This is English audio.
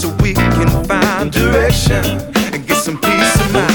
so we can find direction and get some peace of mind.